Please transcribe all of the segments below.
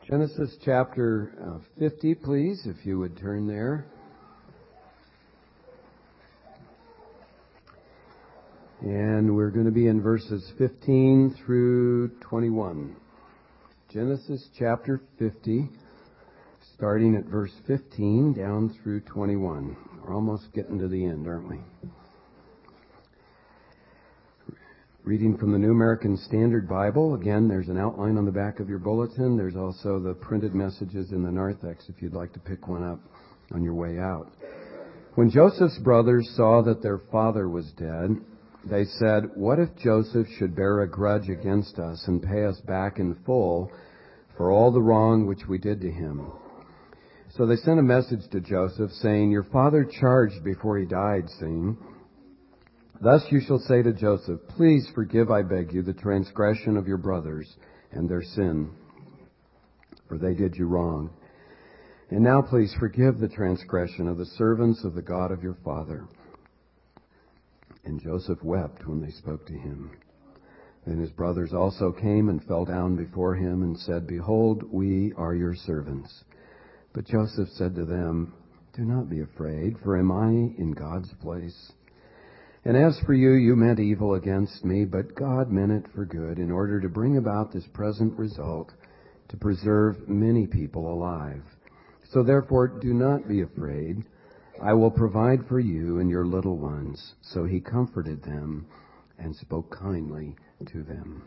Genesis chapter 50, please, if you would turn there. And we're going to be in verses 15 through 21. Genesis chapter 50, starting at verse 15 down through 21. We're almost getting to the end, aren't we? Reading from the New American Standard Bible. Again, there's an outline on the back of your bulletin. There's also the printed messages in the narthex if you'd like to pick one up on your way out. When Joseph's brothers saw that their father was dead, they said, "What if Joseph should bear a grudge against us and pay us back in full for all the wrong which we did to him?" So they sent a message to Joseph, saying, "Your father charged before he died, saying, 'Thus you shall say to Joseph, please forgive, I beg you, the transgression of your brothers and their sin, for they did you wrong. And now please forgive the transgression of the servants of the God of your father.' And Joseph wept when they spoke to him. Then his brothers also came and fell down before him and said, 'Behold, we are your servants.' But Joseph said to them, 'Do not be afraid, for am I in God's place? And as for you, you meant evil against me, but God meant it for good, in order to bring about this present result, to preserve many people alive. So therefore, do not be afraid. I will provide for you and your little ones.' So he comforted them and spoke kindly to them."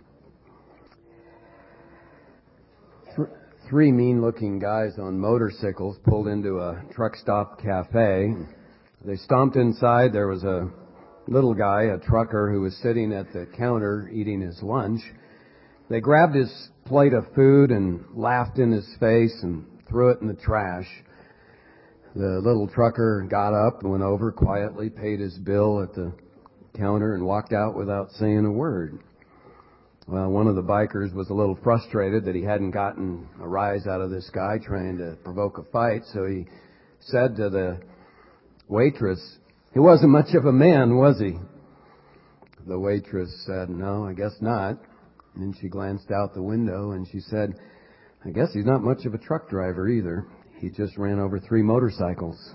Three mean-looking guys on motorcycles pulled into a truck stop cafe. They stomped inside. There was a little guy, a trucker, who was sitting at the counter eating his lunch. They grabbed his plate of food and laughed in his face and threw it in the trash. The little trucker got up and went over quietly, paid his bill at the counter, and walked out without saying a word. Well, one of the bikers was a little frustrated that he hadn't gotten a rise out of this guy trying to provoke a fight, so he said to the waitress, "He wasn't much of a man, was he?" The waitress said, "No, I guess not." And then she glanced out the window and she said, "I guess he's not much of a truck driver either. He just ran over 3 motorcycles."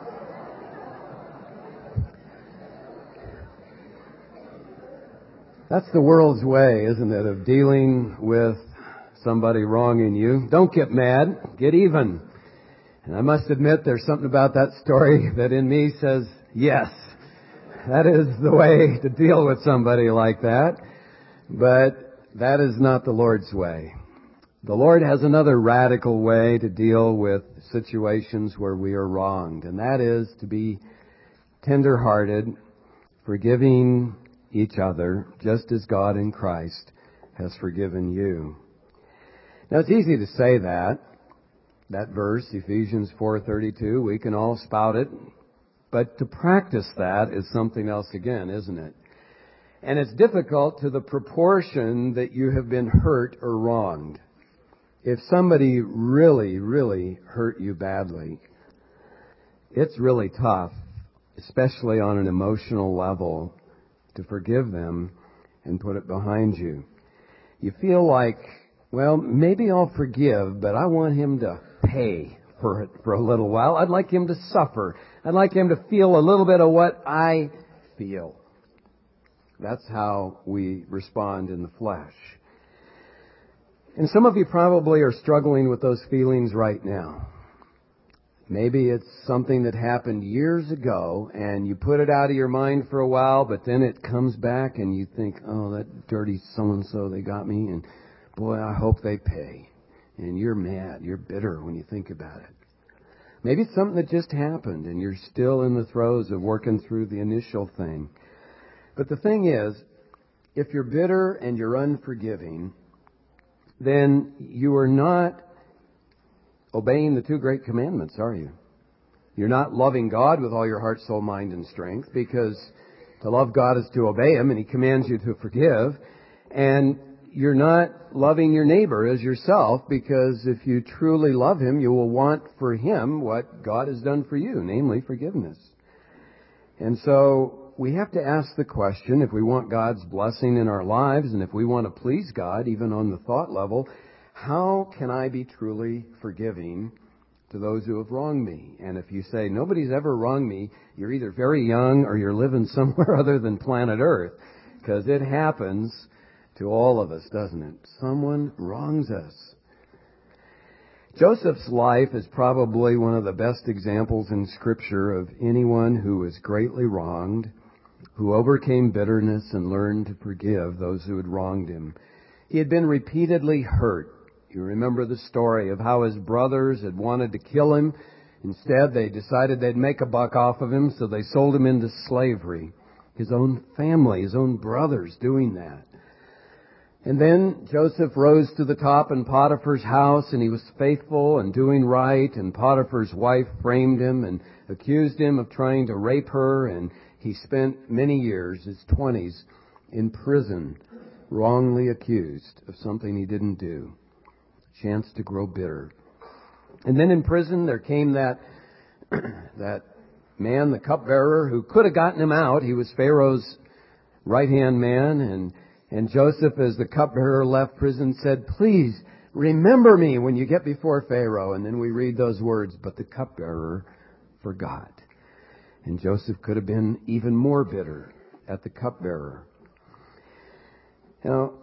That's the world's way, isn't it, of dealing with somebody wronging you. Don't get mad, get even. And I must admit there's something about that story that in me says, yes, that is the way to deal with somebody like that. But that is not the Lord's way. The Lord has another radical way to deal with situations where we are wronged, and that is to be tender-hearted, forgiving each other, just as God in Christ has forgiven you. Now, it's easy to say that verse, Ephesians 4:32, we can all spout it, but to practice that is something else again, isn't it? And it's difficult to the proportion that you have been hurt or wronged. If somebody really, really hurt you badly, it's really tough, especially on an emotional level, to forgive them and put it behind you. You feel like, well, maybe I'll forgive, but I want him to pay for it for a little while. I'd like him to suffer. I'd like him to feel a little bit of what I feel. That's how we respond in the flesh. And some of you probably are struggling with those feelings right now. Maybe it's something that happened years ago and you put it out of your mind for a while, but then it comes back and you think, oh, that dirty so-and-so, they got me, and boy, I hope they pay. And you're mad, you're bitter when you think about it. Maybe it's something that just happened and you're still in the throes of working through the initial thing. But the thing is, if you're bitter and you're unforgiving, then you are not obeying the 2 great commandments, are you? You're not loving God with all your heart, soul, mind, and strength, because to love God is to obey Him, and He commands you to forgive. And you're not loving your neighbor as yourself, because if you truly love Him, you will want for Him what God has done for you, namely forgiveness. And so we have to ask the question, if we want God's blessing in our lives, and if we want to please God, even on the thought level, how can I be truly forgiving to those who have wronged me? And if you say, nobody's ever wronged me, you're either very young or you're living somewhere other than planet Earth. Because it happens to all of us, doesn't it? Someone wrongs us. Joseph's life is probably one of the best examples in Scripture of anyone who was greatly wronged, who overcame bitterness and learned to forgive those who had wronged him. He had been repeatedly hurt. You remember the story of how his brothers had wanted to kill him. Instead, they decided they'd make a buck off of him, so they sold him into slavery. His own family, his own brothers doing that. And then Joseph rose to the top in Potiphar's house, and he was faithful and doing right, and Potiphar's wife framed him and accused him of trying to rape her, and he spent many years, his 20s, in prison, wrongly accused of something he didn't do. Chance to grow bitter. And then in prison there came that man, the cupbearer, who could have gotten him out. He was Pharaoh's right-hand man, and Joseph, as the cupbearer left prison, said, "Please remember me when you get before Pharaoh." And then we read those words, "But the cupbearer forgot." And Joseph could have been even more bitter at the cupbearer. Now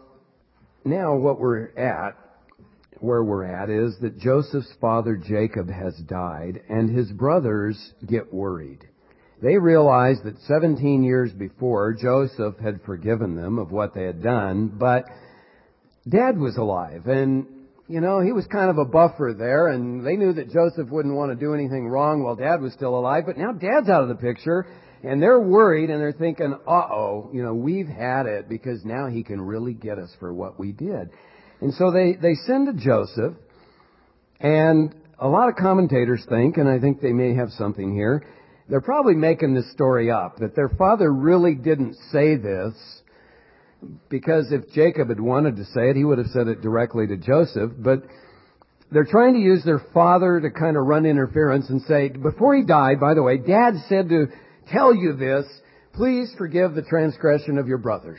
where we're at is that Joseph's father Jacob has died, and his brothers get worried. They realize that 17 years before, Joseph had forgiven them of what they had done, but Dad was alive, and, he was kind of a buffer there, and they knew that Joseph wouldn't want to do anything wrong while Dad was still alive, but now Dad's out of the picture, and they're worried, and they're thinking, we've had it, because now he can really get us for what we did. And so they send to Joseph, and a lot of commentators think, and I think they may have something here, they're probably making this story up, that their father really didn't say this, because if Jacob had wanted to say it, he would have said it directly to Joseph, but they're trying to use their father to kind of run interference and say, before he died, by the way, Dad said to tell you this, please forgive the transgression of your brothers.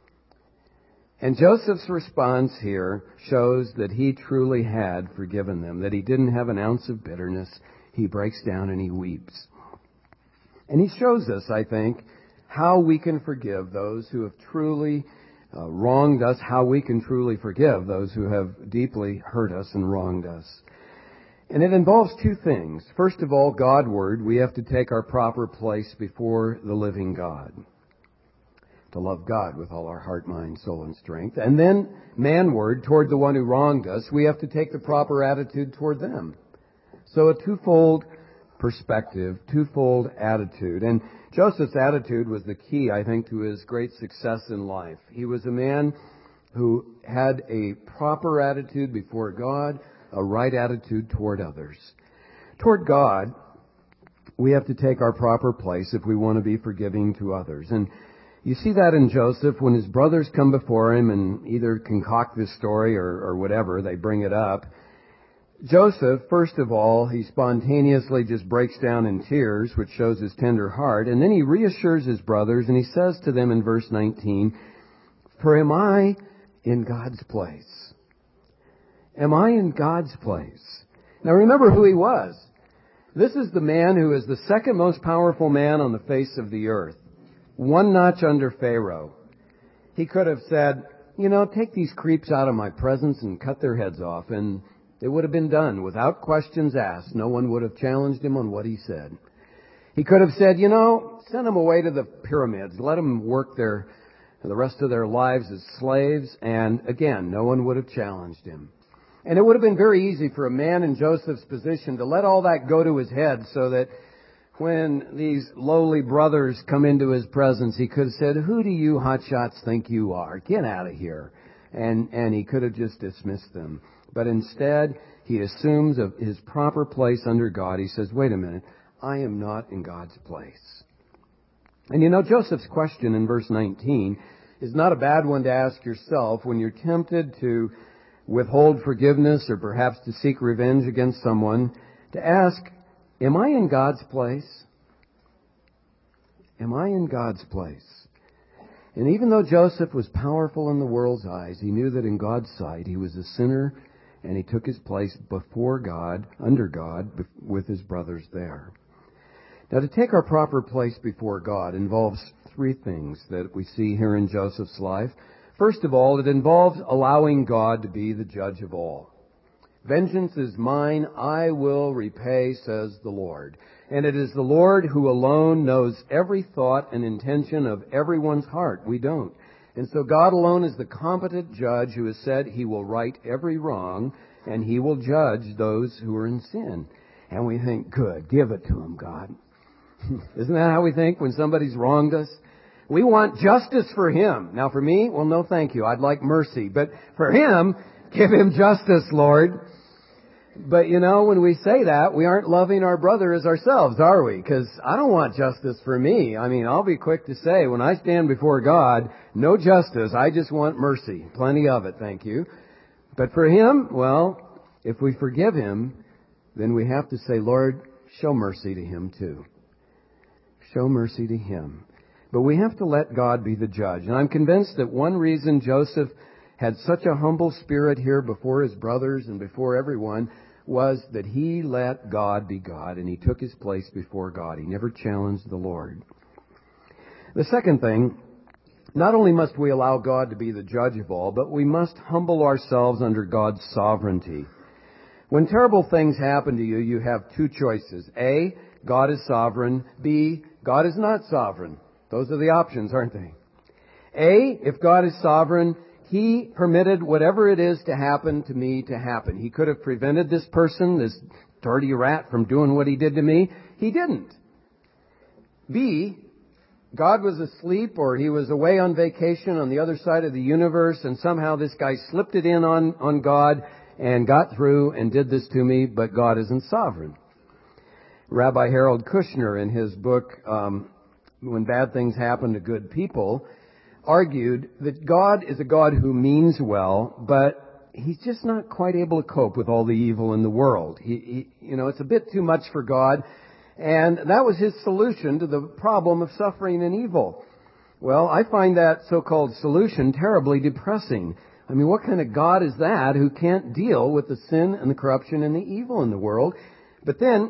And Joseph's response here shows that he truly had forgiven them, that he didn't have an ounce of bitterness. He breaks down and he weeps. And he shows us, I think, how we can forgive those who have truly wronged us, how we can truly forgive those who have deeply hurt us and wronged us. And it involves two things. First of all, Godward, we have to take our proper place before the living God, to love God with all our heart, mind, soul, and strength. And then manward, toward the one who wronged us, we have to take the proper attitude toward them. So a twofold perspective, twofold attitude. And Joseph's attitude was the key, I think, to his great success in life. He was a man who had a proper attitude before God, a right attitude toward others. Toward God, we have to take our proper place if we want to be forgiving to others. And you see that in Joseph when his brothers come before him and either concoct this story or whatever, they bring it up. Joseph, first of all, he spontaneously just breaks down in tears, which shows his tender heart. And then he reassures his brothers and he says to them in verse 19, "For am I in God's place? Am I in God's place?" Now remember who he was. This is the man who is the second most powerful man on the face of the earth. One notch under Pharaoh. He could have said, take these creeps out of my presence and cut their heads off, and it would have been done without questions asked. No one would have challenged him on what he said. He could have said, send them away to the pyramids. Let them work the rest of their lives as slaves. And again, no one would have challenged him. And it would have been very easy for a man in Joseph's position to let all that go to his head so that when these lowly brothers come into his presence, he could have said, "Who do you hotshots think you are? Get out of here." And he could have just dismissed them. But instead, he assumes of his proper place under God. He says, wait a minute, I am not in God's place. And Joseph's question in verse 19 is not a bad one to ask yourself when you're tempted to withhold forgiveness or perhaps to seek revenge against someone, to ask, am I in God's place? Am I in God's place? And even though Joseph was powerful in the world's eyes, he knew that in God's sight he was a sinner and he took his place before God, under God, with his brothers there. Now, to take our proper place before God involves three things that we see here in Joseph's life. First of all, it involves allowing God to be the judge of all. Vengeance is mine, I will repay, says the Lord. And it is the Lord who alone knows every thought and intention of everyone's heart. We don't. And so God alone is the competent judge who has said he will right every wrong and he will judge those who are in sin. And we think, good, give it to him, God. Isn't that how we think when somebody's wronged us? We want justice for him. Now for me, well, no thank you. I'd like mercy. But for him, give him justice, Lord. But you know, when we say that, we aren't loving our brother as ourselves, are we? Because I don't want justice for me. I mean, I'll be quick to say, when I stand before God, no justice. I just want mercy. Plenty of it, thank you. But for him, well, if we forgive him, then we have to say, Lord, show mercy to him too. Show mercy to him. But we have to let God be the judge. And I'm convinced that one reason Joseph had such a humble spirit here before his brothers and before everyone was that he let God be God and he took his place before God. He never challenged the Lord. The second thing, not only must we allow God to be the judge of all, but we must humble ourselves under God's sovereignty. When terrible things happen to you, you have two choices. A, God is sovereign. B, God is not sovereign. Those are the options, aren't they? A, if God is sovereign, he permitted whatever it is to happen to me to happen. He could have prevented this person, this dirty rat, from doing what he did to me. He didn't. B, God was asleep or he was away on vacation on the other side of the universe and somehow this guy slipped it in on God and got through and did this to me, but God isn't sovereign. Rabbi Harold Kushner, in his book, When Bad Things Happen to Good People, argued that God is a God who means well, but he's just not quite able to cope with all the evil in the world. It's a bit too much for God, and that was his solution to the problem of suffering and evil. Well, I find that so-called solution terribly depressing. I mean, what kind of God is that who can't deal with the sin and the corruption and the evil in the world? But then,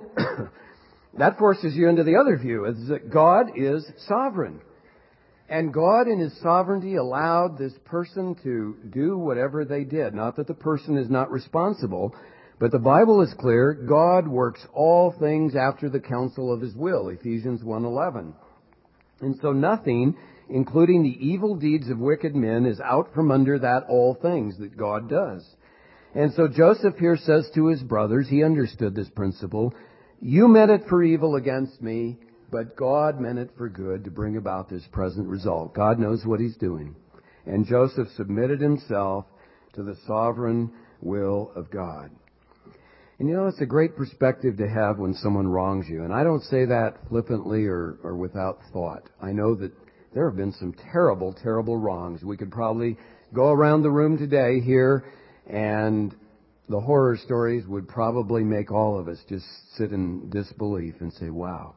that forces you into the other view, is that God is sovereign. And God in his sovereignty allowed this person to do whatever they did. Not that the person is not responsible, but the Bible is clear. God works all things after the counsel of his will, Ephesians 1:11. And so nothing, including the evil deeds of wicked men, is out from under that all things that God does. And so Joseph here says to his brothers, he understood this principle, you meant it for evil against me, but God meant it for good to bring about this present result. God knows what he's doing. And Joseph submitted himself to the sovereign will of God. And you know, it's a great perspective to have when someone wrongs you. And I don't say that flippantly or without thought. I know that there have been some terrible, terrible wrongs. We could probably go around the room today here and the horror stories would probably make all of us just sit in disbelief and say, wow.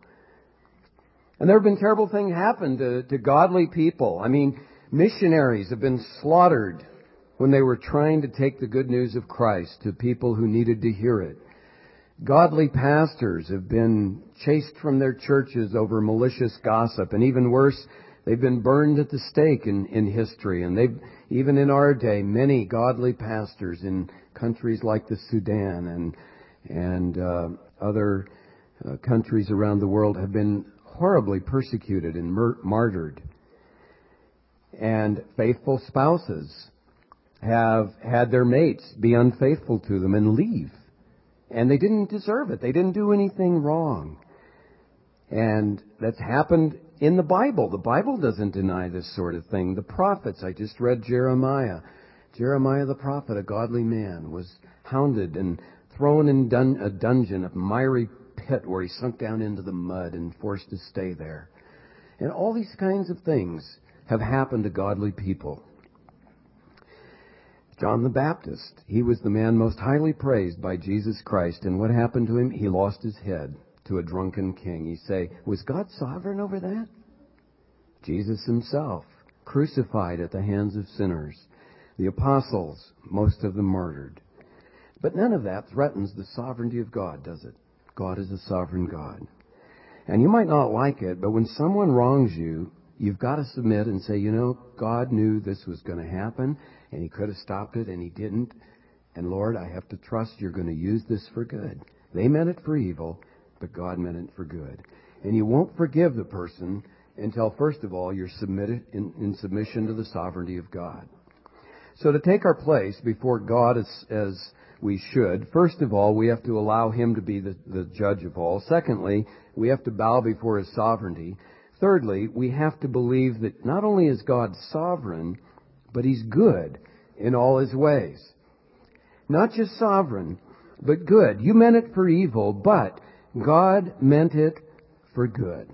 And there have been terrible things happen to godly people. I mean, missionaries have been slaughtered when they were trying to take the good news of Christ to people who needed to hear it. Godly pastors have been chased from their churches over malicious gossip. And even worse, they've been burned at the stake in history. And even in our day, many godly pastors in countries like the Sudan and other countries around the world have been horribly persecuted and martyred. And faithful spouses have had their mates be unfaithful to them and leave. And they didn't deserve it. They didn't do anything wrong. And that's happened in the Bible. The Bible doesn't deny this sort of thing. The prophets, I just read Jeremiah. Jeremiah the prophet, a godly man, was hounded and thrown in a dungeon, a miry pit where he sunk down into the mud and forced to stay there. And all these kinds of things have happened to godly people. John the Baptist, he was the man most highly praised by Jesus Christ. And what happened to him? He lost his head to a drunken king. You say, was God sovereign over that? Jesus himself, crucified at the hands of sinners. The apostles, most of them martyred. But none of that threatens the sovereignty of God, does it? God is a sovereign God. And you might not like it, but when someone wrongs you, you've got to submit and say, God knew this was going to happen, and He could have stopped it, and He didn't. And Lord, I have to trust You're going to use this for good. They meant it for evil, but God meant it for good. And you won't forgive the person until, first of all, you're submitted in submission to the sovereignty of God. So to take our place before God as we should, first of all, we have to allow Him to be the judge of all. Secondly, we have to bow before His sovereignty. Thirdly, we have to believe that not only is God sovereign, but He's good in all His ways. Not just sovereign, but good. You meant it for evil, but God meant it for good.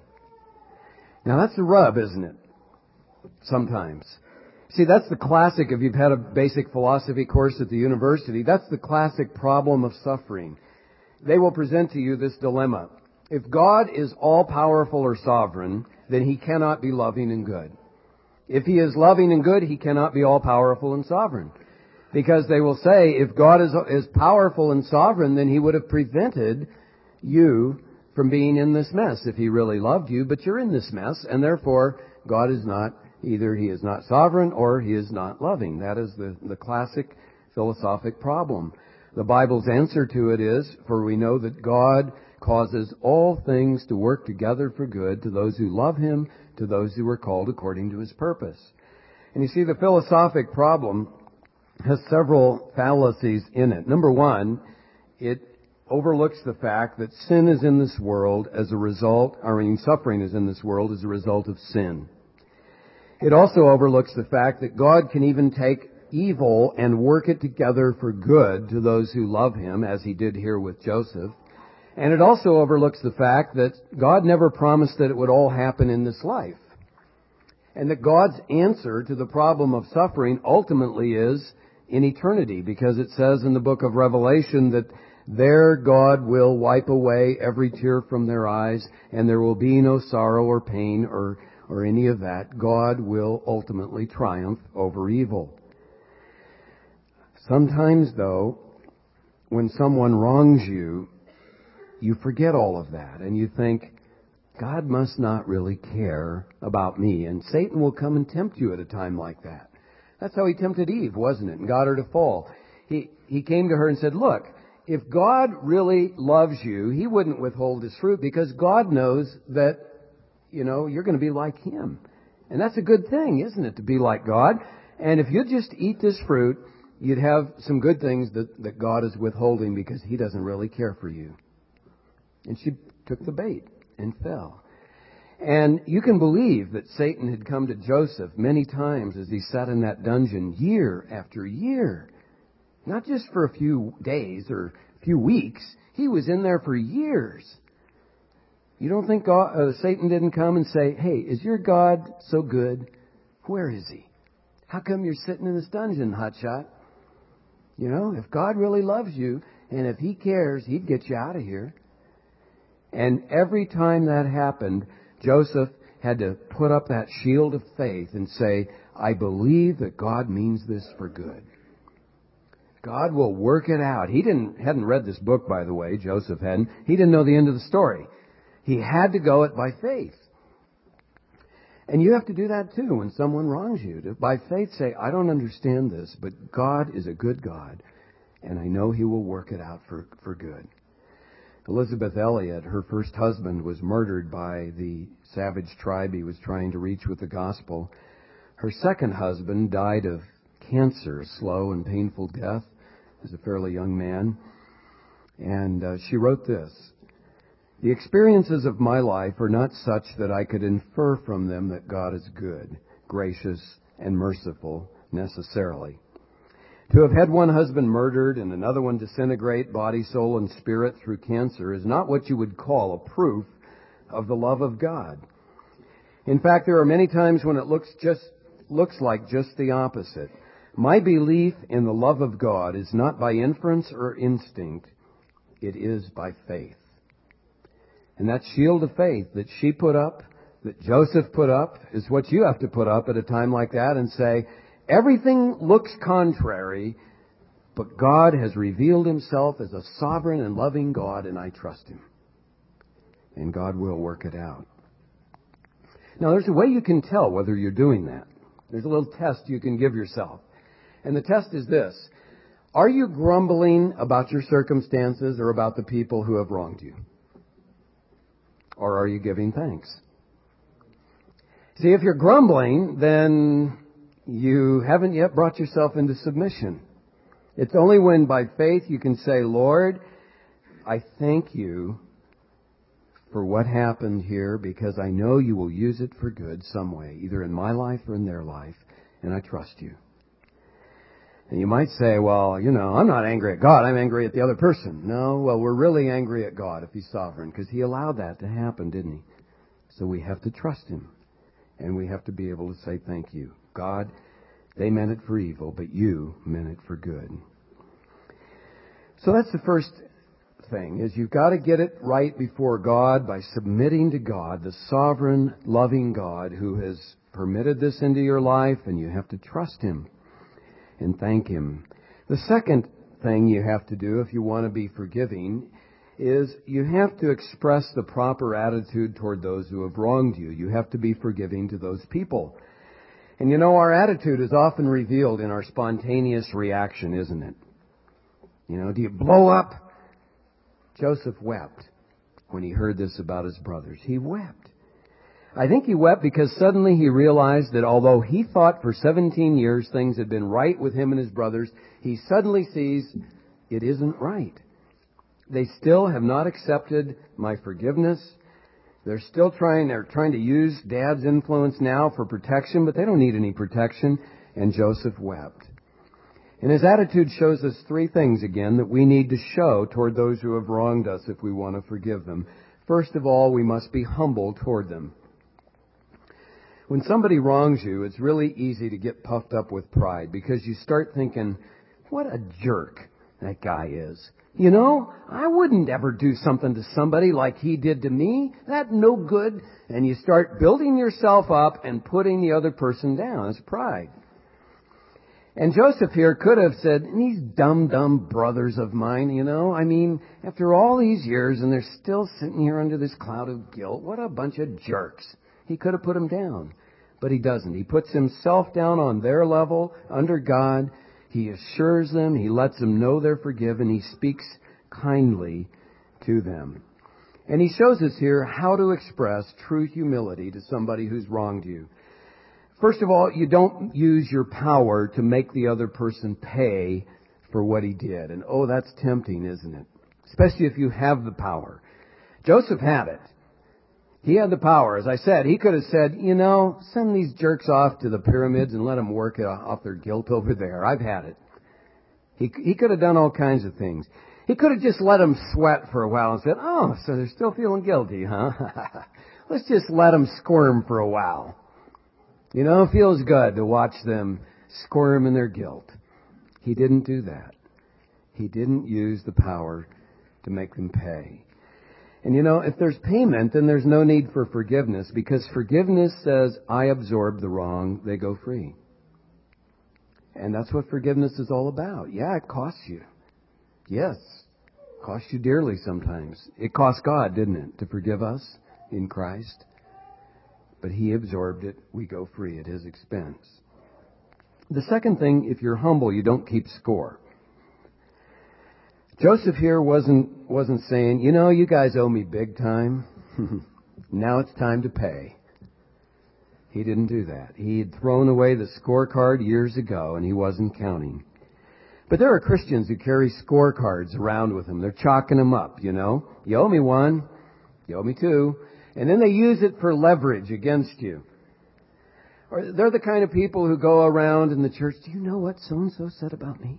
Now that's the rub, isn't it? Sometimes. See, that's the classic, if you've had a basic philosophy course at the university, that's the classic problem of suffering. They will present to you this dilemma. If God is all-powerful or sovereign, then He cannot be loving and good. If He is loving and good, He cannot be all-powerful and sovereign. Because they will say, if God is powerful and sovereign, then He would have prevented you from being in this mess if He really loved you, but you're in this mess, and therefore God is not, either He is not sovereign or He is not loving. That is the classic philosophic problem. The Bible's answer to it is, for we know that God causes all things to work together for good to those who love Him, to those who are called according to His purpose. And you see, the philosophic problem has several fallacies in it. Number one, it overlooks the fact that sin is in this world as a result, suffering is in this world as a result of sin. It also overlooks the fact that God can even take evil and work it together for good to those who love Him, as He did here with Joseph. And it also overlooks the fact that God never promised that it would all happen in this life. And that God's answer to the problem of suffering ultimately is in eternity, because it says in the book of Revelation that there God will wipe away every tear from their eyes, and there will be no sorrow or pain or any of that. God will ultimately triumph over evil. Sometimes, though, when someone wrongs you, you forget all of that, and you think, God must not really care about me, and Satan will come and tempt you at a time like that. That's how he tempted Eve, wasn't it, and got her to fall. He came to her and said, look, if God really loves you, He wouldn't withhold His fruit, because God knows that, you're going to be like Him. And that's a good thing, isn't it, to be like God? And if you just eat this fruit, you'd have some good things that God is withholding because He doesn't really care for you. And she took the bait and fell. And you can believe that Satan had come to Joseph many times as he sat in that dungeon year after year. Not just for a few days or a few weeks. He was in there for years. You don't think Satan didn't come and say, hey, is your God so good? Where is He? How come you're sitting in this dungeon, hotshot? If God really loves you, and if He cares, He'd get you out of here. And every time that happened, Joseph had to put up that shield of faith and say, I believe that God means this for good. God will work it out. He hadn't read this book, by the way. Joseph hadn't. He didn't know the end of the story. He had to go it by faith. And you have to do that too when someone wrongs you. To, by faith, say, I don't understand this, but God is a good God, and I know He will work it out for good. Elizabeth Elliot, her first husband, was murdered by the savage tribe he was trying to reach with the gospel. Her second husband died of cancer, a slow and painful death, as a fairly young man. And she wrote this, the experiences of my life are not such that I could infer from them that God is good, gracious, and merciful necessarily. To have had one husband murdered and another one disintegrate, body, soul, and spirit through cancer is not what you would call a proof of the love of God. In fact, there are many times when it looks like just the opposite. My belief in the love of God is not by inference or instinct. It is by faith. And that shield of faith that she put up, that Joseph put up, is what you have to put up at a time like that and say, everything looks contrary, But God has revealed himself as a sovereign and loving God, and I trust him. And God will work it out. Now, there's a way you can tell whether you're doing that. There's a little test you can give yourself. And the test is this. Are you grumbling about your circumstances or about the people who have wronged you? Or are you giving thanks? See, if you're grumbling, then you haven't yet brought yourself into submission. It's only when by faith you can say, Lord, I thank you for what happened here because I know you will use it for good some way, either in my life or in their life, and I trust you. And you might say, well, I'm not angry at God, I'm angry at the other person. No, well, we're really angry at God if he's sovereign because he allowed that to happen, didn't he? So we have to trust him, and we have to be able to say thank you. God, they meant it for evil, but you meant it for good. So that's the first thing, is you've got to get it right before God by submitting to God, the sovereign, loving God who has permitted this into your life, and you have to trust him and thank him. The second thing you have to do if you want to be forgiving is you have to express the proper attitude toward those who have wronged you. You have to be forgiving to those people. And our attitude is often revealed in our spontaneous reaction, isn't it? Do you blow up? Joseph wept when he heard this about his brothers. He wept. I think he wept because suddenly he realized that although he thought for 17 years things had been right with him and his brothers, he suddenly sees it isn't right. They still have not accepted my forgiveness. They're trying to use Dad's influence now for protection, but they don't need any protection. And Joseph wept. And his attitude shows us three things again that we need to show toward those who have wronged us if we want to forgive them. First of all, we must be humble toward them. When somebody wrongs you, it's really easy to get puffed up with pride because you start thinking, what a jerk that guy is. I wouldn't ever do something to somebody like he did to me. That's no good. And you start building yourself up and putting the other person down. It's pride. And Joseph here could have said, these dumb brothers of mine, after all these years and they're still sitting here under this cloud of guilt, what a bunch of jerks. He could have put them down, but he doesn't. He puts himself down on their level under God. He assures them, he lets them know they're forgiven, he speaks kindly to them. And he shows us here how to express true humility to somebody who's wronged you. First of all, you don't use your power to make the other person pay for what he did. And that's tempting, isn't it? Especially if you have the power. Joseph had it. He had the power. As I said, he could have said, send these jerks off to the pyramids and let them work off their guilt over there. I've had it. He could have done all kinds of things. He could have just let them sweat for a while and said, so they're still feeling guilty, huh? Let's just let them squirm for a while. It feels good to watch them squirm in their guilt. He didn't do that. He didn't use the power to make them pay. And if there's payment, then there's no need for forgiveness because forgiveness says, I absorbed the wrong, they go free. And that's what forgiveness is all about. Yeah, it costs you. Yes, it costs you dearly sometimes. It cost God, didn't it, to forgive us in Christ? But he absorbed it. We go free at his expense. The second thing, if you're humble, you don't keep score. Joseph here wasn't saying, you guys owe me big time. Now it's time to pay. He didn't do that. He had thrown away the scorecard years ago, and he wasn't counting. But there are Christians who carry scorecards around with them. They're chalking them up, You owe me one. You owe me two. And then they use it for leverage against you. Or they're the kind of people who go around in the church, do you know what so-and-so said about me?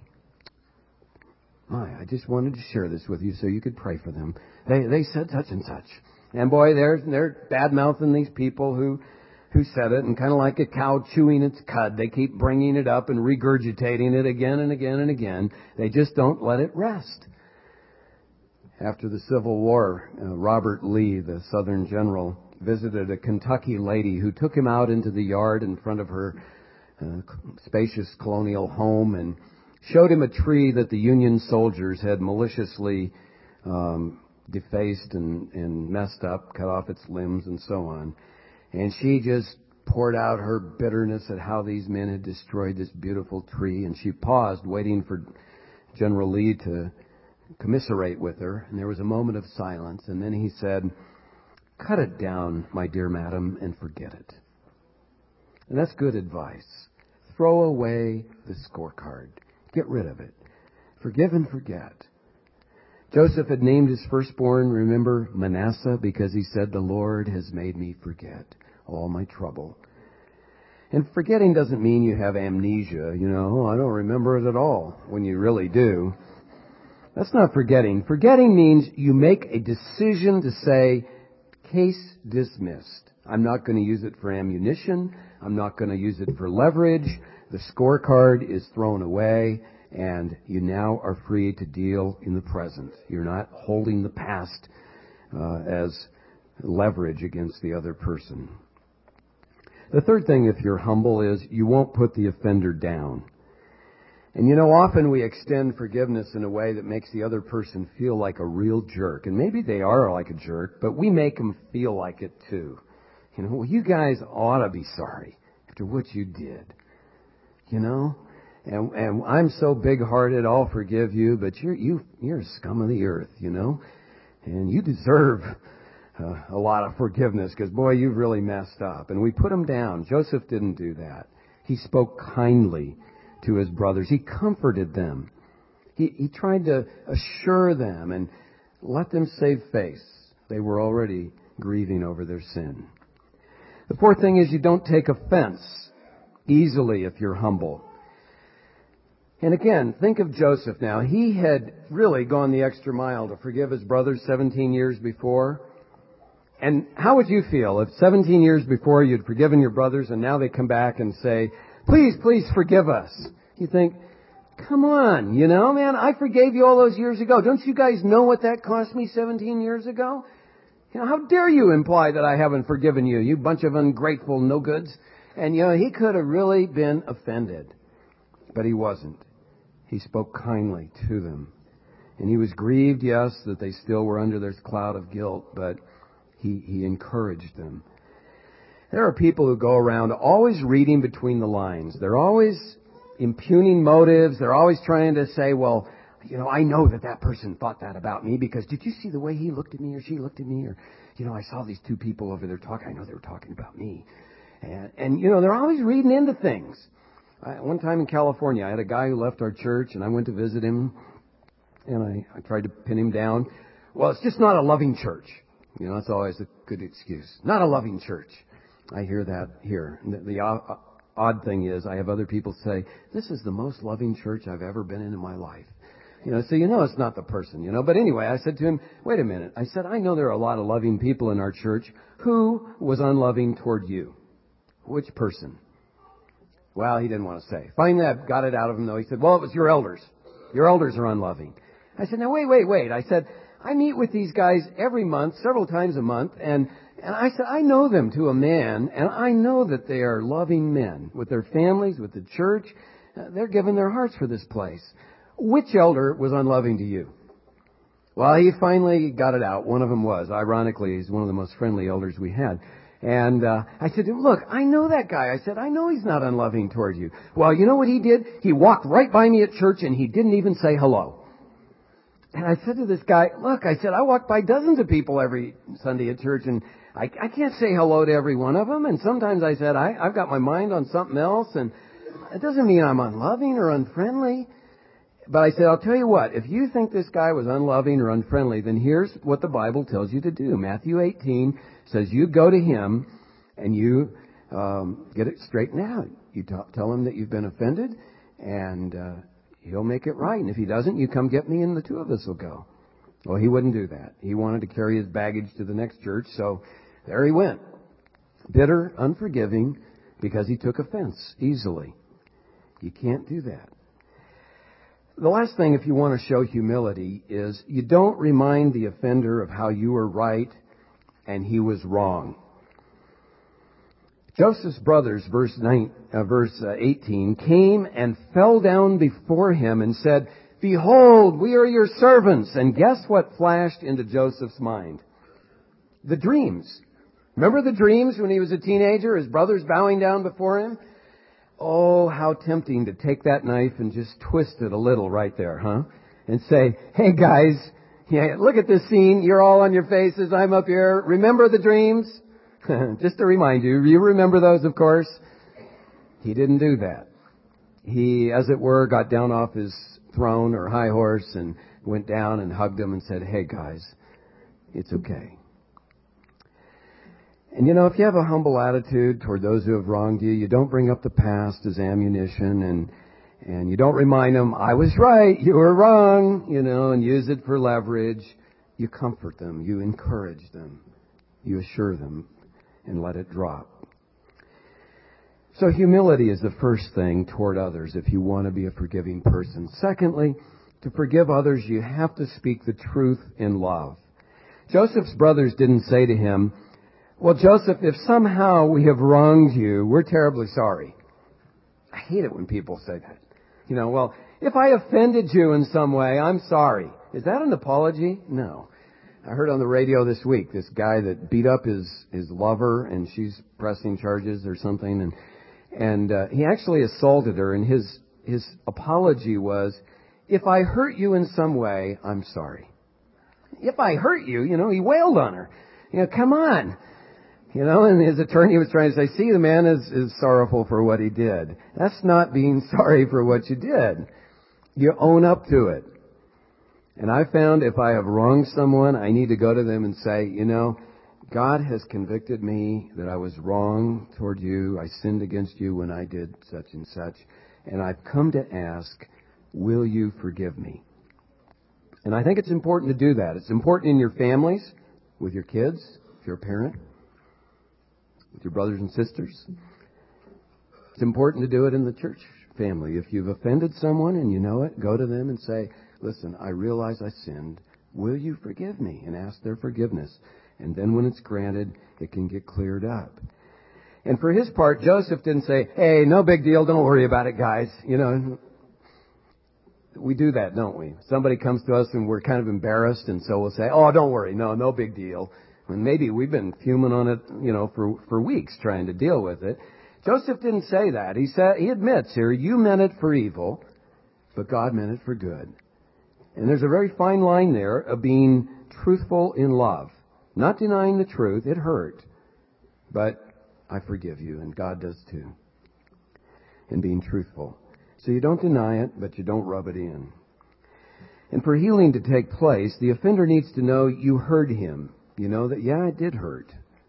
I just wanted to share this with you so you could pray for them. They said such and such. And boy, they're bad-mouthing these people who said it, and kind of like a cow chewing its cud, they keep bringing it up and regurgitating it again and again and again. They just don't let it rest. After the Civil War, Robert Lee, the Southern general, visited a Kentucky lady who took him out into the yard in front of her spacious colonial home, and showed him a tree that the Union soldiers had maliciously defaced and messed up, cut off its limbs and so on. And she just poured out her bitterness at how these men had destroyed this beautiful tree. And she paused, waiting for General Lee to commiserate with her. And there was a moment of silence. And then he said, "Cut it down, my dear madam, and forget it." And that's good advice. Throw away the scorecard. Get rid of it. Forgive and forget. Joseph had named his firstborn, remember, Manasseh, because he said, "The Lord has made me forget all my trouble." And forgetting doesn't mean you have amnesia, I don't remember it at all, when you really do. That's not forgetting. Forgetting means you make a decision to say, case dismissed. I'm not going to use it for ammunition. I'm not going to use it for leverage. The scorecard is thrown away, and you now are free to deal in the present. You're not holding the past as leverage against the other person. The third thing, if you're humble, is you won't put the offender down. And often we extend forgiveness in a way that makes the other person feel like a real jerk. And maybe they are like a jerk, but we make them feel like it too. Well, you guys ought to be sorry after what you did. And I'm so big-hearted, I'll forgive you, but you're a scum of the earth, and you deserve a lot of forgiveness because, boy, you've really messed up. And we put him down. Joseph didn't do that. He spoke kindly to his brothers. He comforted them. He tried to assure them and let them save face. They were already grieving over their sin. The fourth thing is you don't take offense easily if you're humble. And again, think of Joseph now. He had really gone the extra mile to forgive his brothers 17 years before. And how would you feel if 17 years before you'd forgiven your brothers and now they come back and say, "Please, please forgive us"? You think, come on, man, I forgave you all those years ago. Don't you guys know what that cost me 17 years ago? How dare you imply that I haven't forgiven you, you bunch of ungrateful no-goods? And, he could have really been offended. But he wasn't. He spoke kindly to them. And he was grieved, yes, that they still were under this cloud of guilt, but he encouraged them. There are people who go around always reading between the lines. They're always impugning motives. They're always trying to say, well, I know that person thought that about me because did you see the way he looked at me or she looked at me? Or, I saw these two people over there talking. I know they were talking about me. And they're always reading into things. One time in California, I had a guy who left our church, and I went to visit him, and I tried to pin him down. Well, it's just not a loving church. That's always a good excuse. Not a loving church. I hear that here. The odd thing is I have other people say, "This is the most loving church I've ever been in my life." So it's not the person, But anyway, I said to him, "Wait a minute." I said, "I know there are a lot of loving people in our church. Who was unloving toward you? Which person?" Well, he didn't want to say. Finally, I got it out of him, though. He said, "Well, it was your elders. Your elders are unloving." I said, "Now, wait. I said, I meet with these guys every month, several times a month, and I said, I know them to a man, and I know that they are loving men with their families, with the church. They're giving their hearts for this place. Which elder was unloving to you?" Well, he finally got it out. One of them was. Ironically, he's one of the most friendly elders we had. And I said to him, "Look, I know that guy." I said, "I know he's not unloving toward you." Well, you know what he did? He walked right by me at church, and he didn't even say hello. And I said to this guy, "Look," I said, "I walk by dozens of people every Sunday at church, and I can't say hello to every one of them. And sometimes," I said, I've got my mind on something else, and it doesn't mean I'm unloving or unfriendly. But I said, I'll tell you what, if you think this guy was unloving or unfriendly, then here's what the Bible tells you to do. Matthew 18 says you go to him and you get it straightened out. You tell him that you've been offended, and he'll make it right. And if he doesn't, you come get me, and the two of us will go. Well, he wouldn't do that. He wanted to carry his baggage to the next church, so there he went. Bitter, unforgiving, because he took offense easily. You can't do that. The last thing, if you want to show humility, is you don't remind the offender of how you were right and he was wrong. Joseph's brothers, verse 18, came and fell down before him and said, "Behold, we are your servants." And guess what flashed into Joseph's mind? The dreams. Remember the dreams when he was a teenager, his brothers bowing down before him? Oh, how tempting to take that knife and just twist it a little right there, huh? And say, "Hey guys, look at this scene. You're all on your faces. I'm up here. Remember the dreams?" Just to remind you, you remember those, of course. He didn't do that. He, as it were, got down off his throne or high horse and went down and hugged them and said, "Hey guys, it's okay." And if you have a humble attitude toward those who have wronged you, you don't bring up the past as ammunition and you don't remind them, "I was right, you were wrong," and use it for leverage. You comfort them, you encourage them, you assure them, and let it drop. So humility is the first thing toward others if you want to be a forgiving person. Secondly, to forgive others, you have to speak the truth in love. Joseph's brothers didn't say to him, "Well, Joseph, if somehow we have wronged you, we're terribly sorry." I hate it when people say that. "Well, if I offended you in some way, I'm sorry." Is that an apology? No. I heard on the radio this week this guy that beat up his lover and she's pressing charges or something and he actually assaulted her and his apology was, "If I hurt you in some way, I'm sorry." If I hurt you, he wailed on her. Come on. And his attorney was trying to say, "See, the man is sorrowful for what he did." That's not being sorry for what you did. You own up to it. And I found if I have wronged someone, I need to go to them and say, "God has convicted me that I was wrong toward you. I sinned against you when I did such and such. And I've come to ask, will you forgive me?" And I think it's important to do that. It's important in your families, with your kids, if you're a parent, with your brothers and sisters. It's important to do it in the church family. If you've offended someone and you know it, go to them and say, "Listen, I realize I sinned. Will you forgive me?" And ask their forgiveness. And then when it's granted, it can get cleared up. And for his part, Joseph didn't say, "Hey, no big deal. Don't worry about it, guys." We do that, don't we? Somebody comes to us and we're kind of embarrassed, and so we'll say, "Oh, don't worry. No big deal." And maybe we've been fuming on it, for weeks trying to deal with it. Joseph didn't say that. He admits here, "You meant it for evil, but God meant it for good." And there's a very fine line there of being truthful in love. Not denying the truth. It hurt. But I forgive you, and God does too. And being truthful. So you don't deny it, but you don't rub it in. And for healing to take place, the offender needs to know you heard him. That, yeah, it did hurt.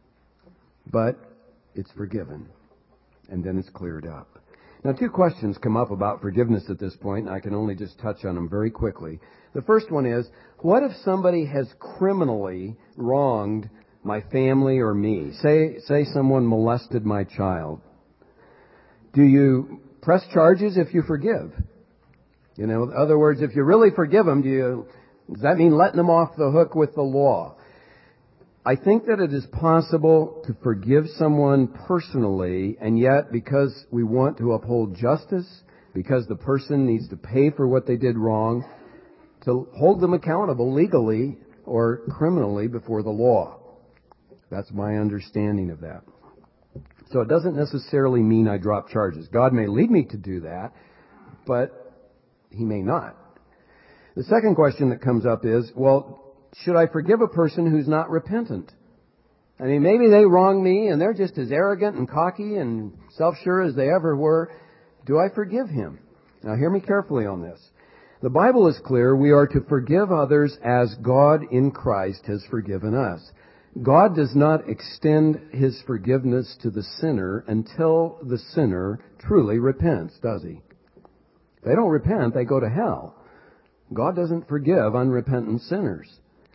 But it's forgiven. And then it's cleared up. Now, two questions come up about forgiveness at this point, and I can only just touch on them very quickly. The first one is, what if somebody has criminally wronged my family or me? Say someone molested my child. Do you press charges if you forgive? In other words, if you really forgive them, does that mean letting them off the hook with the law? I think that it is possible to forgive someone personally, and yet because we want to uphold justice, because the person needs to pay for what they did wrong, to hold them accountable legally or criminally before the law. That's my understanding of that. So it doesn't necessarily mean I drop charges. God may lead me to do that, but He may not. The second question that comes up is, well, should I forgive a person who's not repentant? I mean, maybe they wronged me and they're just as arrogant and cocky and self-sure as they ever were. Do I forgive him? Now, hear me carefully on this. The Bible is clear. We are to forgive others as God in Christ has forgiven us. God does not extend His forgiveness to the sinner until the sinner truly repents, does He? If they don't repent, they go to hell. God doesn't forgive unrepentant sinners.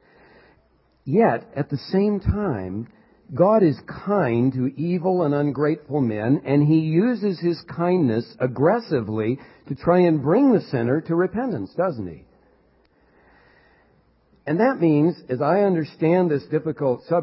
Yet, at the same time, God is kind to evil and ungrateful men, and He uses His kindness aggressively to try and bring the sinner to repentance, doesn't He? And that means, as I understand this difficult subject,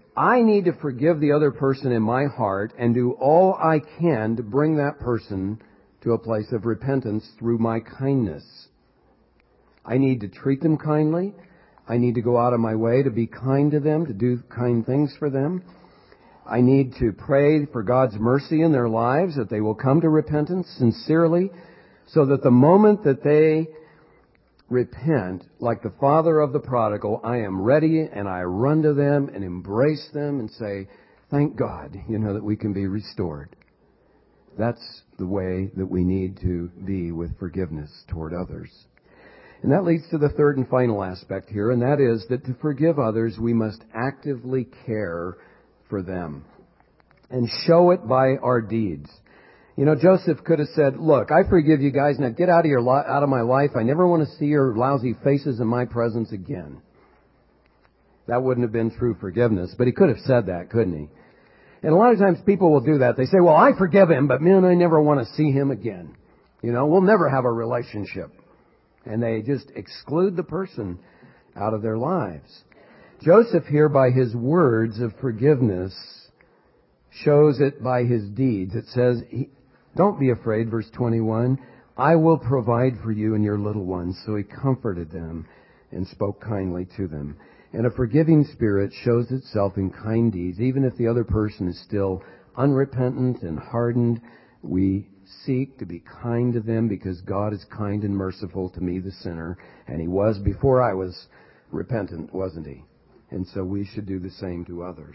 I need to forgive the other person in my heart and do all I can to bring that person to a place of repentance through my kindness. I need to treat them kindly. I need to go out of my way to be kind to them, to do kind things for them. I need to pray for God's mercy in their lives, that they will come to repentance sincerely, so that the moment that they repent, like the father of the prodigal, I am ready and I run to them and embrace them and say, thank God, that we can be restored. That's the way that we need to be with forgiveness toward others. And that leads to the third and final aspect here, and that is that to forgive others, we must actively care for them and show it by our deeds. Joseph could have said, look, I forgive you guys, now get out of my life. I never want to see your lousy faces in my presence again. That wouldn't have been true forgiveness, but he could have said that, couldn't he? And a lot of times people will do that. They say, well, I forgive him, but man, I never want to see him again. We'll never have a relationship. And they just exclude the person out of their lives. Joseph here, by his words of forgiveness, shows it by his deeds. It says, don't be afraid, verse 21, I will provide for you and your little ones. So he comforted them and spoke kindly to them. And a forgiving spirit shows itself in kind deeds. Even if the other person is still unrepentant and hardened, we seek to be kind to them because God is kind and merciful to me, the sinner. And he was before I was repentant, wasn't he? And so we should do the same to others.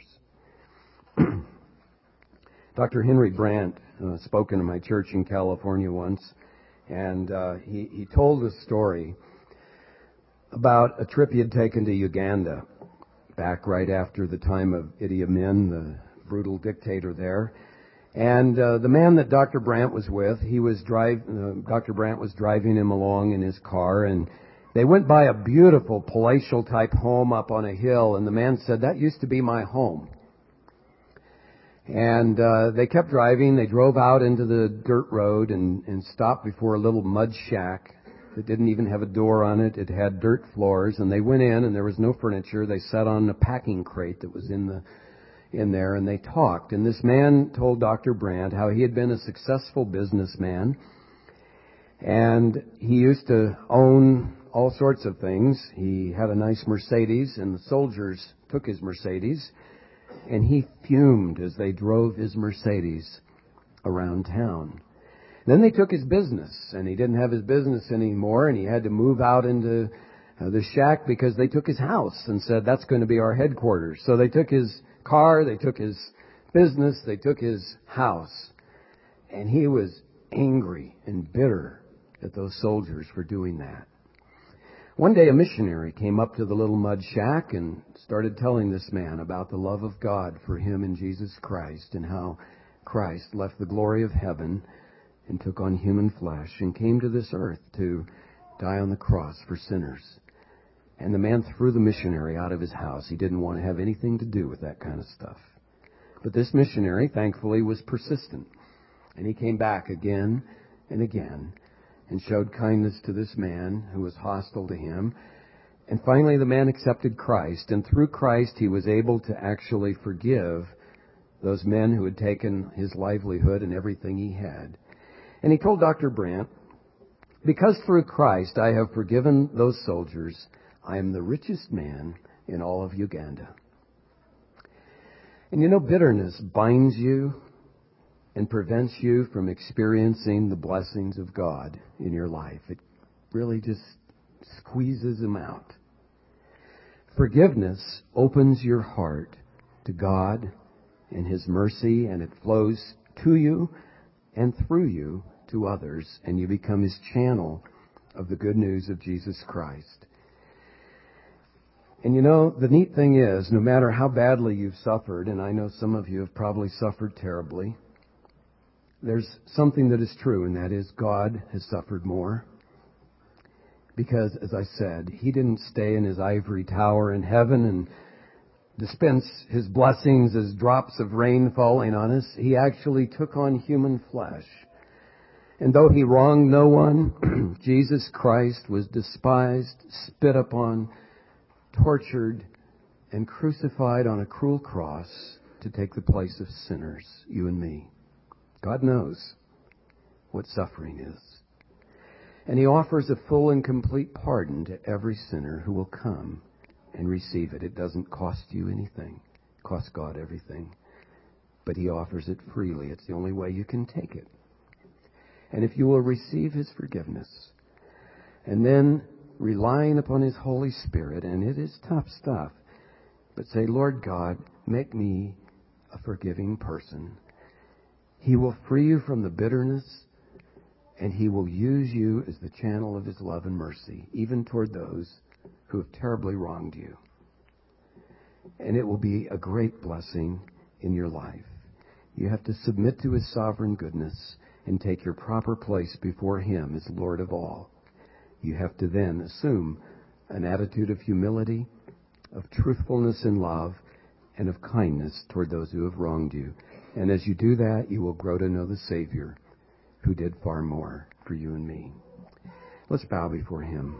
Dr. Henry Brandt spoke in my church in California once, and he told a story about a trip he had taken to Uganda back right after the time of Idi Amin, the brutal dictator there. And the man that Dr. Brandt was with, Dr. Brandt was driving him along in his car, and they went by a beautiful palatial type home up on a hill, and the man said, that used to be my home. And they kept driving. They drove out into the dirt road and stopped before a little mud shack that didn't even have a door on it. It had dirt floors, and they went in, and there was no furniture. They sat on a packing crate that was in there, and they talked. And this man told Dr. Brandt how he had been a successful businessman, and he used to own all sorts of things. He had a nice Mercedes, and the soldiers took his Mercedes, and he fumed as they drove his Mercedes around town. Then they took his business, and he didn't have his business anymore, and he had to move out into the shack because they took his house and said, that's going to be our headquarters. So they took his car, they took his business, they took his house. And he was angry and bitter at those soldiers for doing that. One day a missionary came up to the little mud shack and started telling this man about the love of God for him in Jesus Christ, and how Christ left the glory of heaven and took on human flesh and came to this earth to die on the cross for sinners. And the man threw the missionary out of his house. He didn't want to have anything to do with that kind of stuff. But this missionary, thankfully, was persistent. And he came back again and again and showed kindness to this man who was hostile to him. And finally, the man accepted Christ. And through Christ, he was able to actually forgive those men who had taken his livelihood and everything he had. And he told Dr. Brandt, because through Christ I have forgiven those soldiers, I am the richest man in all of Uganda. And bitterness binds you and prevents you from experiencing the blessings of God in your life. It really just squeezes them out. Forgiveness opens your heart to God and His mercy, and it flows to you and through you to others, and you become His channel of the good news of Jesus Christ. And the neat thing is, no matter how badly you've suffered, and I know some of you have probably suffered terribly, there's something that is true, and that is God has suffered more. Because, as I said, He didn't stay in His ivory tower in heaven and dispense His blessings as drops of rain falling on us. He actually took on human flesh. And though He wronged no one, Jesus Christ was despised, spit upon, tortured, and crucified on a cruel cross to take the place of sinners, you and me. God knows what suffering is. And He offers a full and complete pardon to every sinner who will come and receive it. It doesn't cost you anything. It costs God everything. But He offers it freely. It's the only way you can take it. And if you will receive His forgiveness, and then relying upon His Holy Spirit, and it is tough stuff, but say, Lord God, make me a forgiving person. He will free you from the bitterness, and He will use you as the channel of His love and mercy, even toward those who have terribly wronged you. And it will be a great blessing in your life. You have to submit to His sovereign goodness and take your proper place before Him as Lord of all. You have to then assume an attitude of humility, of truthfulness and love, and of kindness toward those who have wronged you. And as you do that, you will grow to know the Savior who did far more for you and me. Let's bow before Him.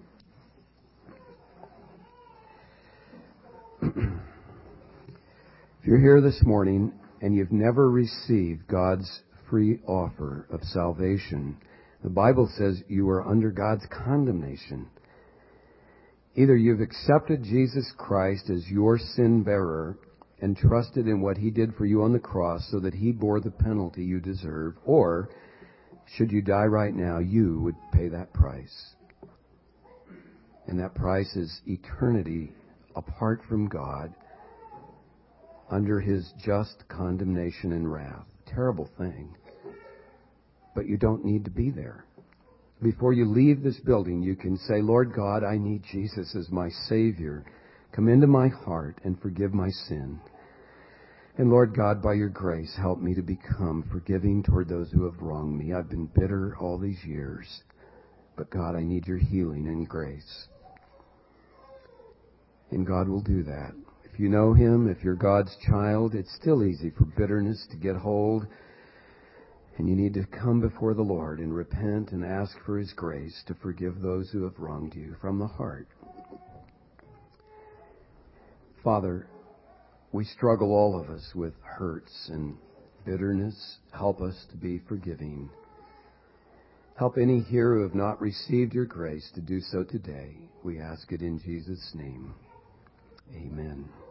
If you're here this morning and you've never received God's free offer of salvation, the Bible says you are under God's condemnation. Either you've accepted Jesus Christ as your sin bearer and trusted in what He did for you on the cross so that He bore the penalty you deserve, or should you die right now, you would pay that price. And that price is eternity apart from God, under His just condemnation and wrath. Terrible thing. But you don't need to be there. Before you leave this building, you can say, Lord God, I need Jesus as my Savior. Come into my heart and forgive my sin. And Lord God, by your grace, help me to become forgiving toward those who have wronged me. I've been bitter all these years. But God, I need your healing and grace. And God will do that. If you know Him, if you're God's child, it's still easy for bitterness to get hold. And you need to come before the Lord and repent and ask for His grace to forgive those who have wronged you from the heart. Father, we struggle, all of us, with hurts and bitterness. Help us to be forgiving. Help any here who have not received your grace to do so today. We ask it in Jesus' name. Amen.